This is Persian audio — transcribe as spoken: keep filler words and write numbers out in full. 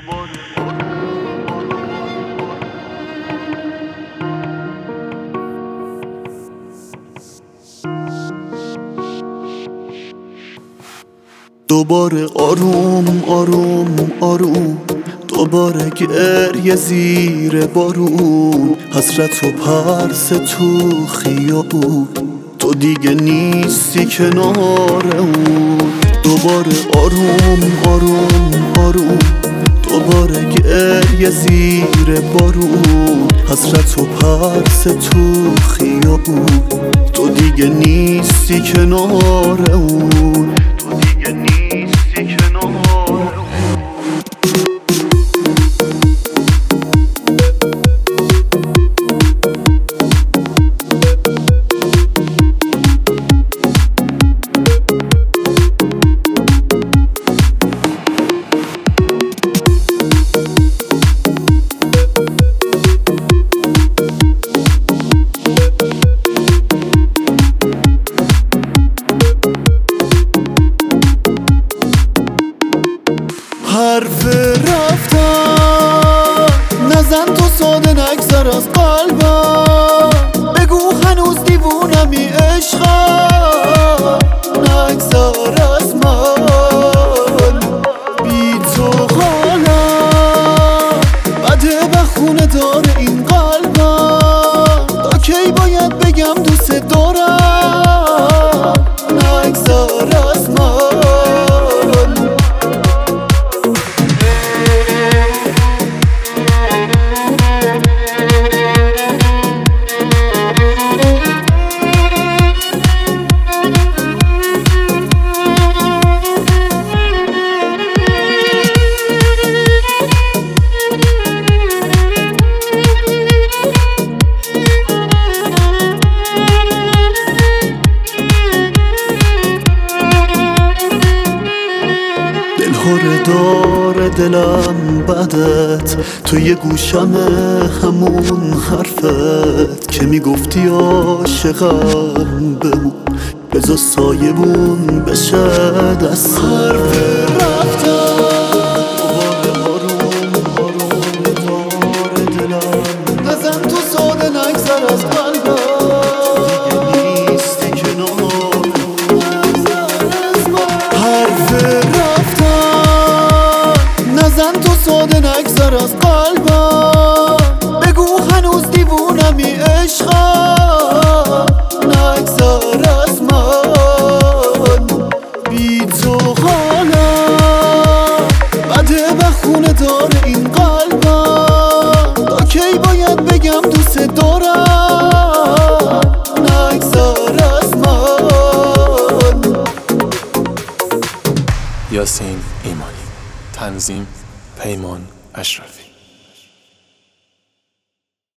دوباره آروم آروم آروم، دوباره گریه زیر بارون، حسرت و پرس تو خیابون، تو دیگه نیستی کنار اون. دوباره آروم آروم آروم، دوباره گریه زیر بارون، حسرت و پرس تو خیابون، تو دیگه نیستی کنار اون. تو دیگه نیستی کنار اون. حرف رفتن نزن تو ساده، نگذر از قلبم، بگو هنوز دیوونمی عشقم، نگذر از من، بی تو حالم بده، بخونه داره این قلبم، تا کی باید بگم دوست دارم، نگذر از من. دلهوره داره دلم بعدت، تو یه گوشم همون حرفت که میگفتی عاشقم بمون، بذار سایبون بشه دست. حرف رفتن دوباره آروم آروم داره دلم، نزن تو ساده، نگذر از قلبم، تو دیگه نیستی کنار. حرف نزن تو ساده، نگذر از قلبم، بگو هنوز دیوونمی عشقم، نگذر از من، بی تو حالم بده، بخونه داره این قلبم، تا کی باید بگم دوست دارم، نگذر از من. یاسین ایمانی، تنظیم پیمان اشرفی.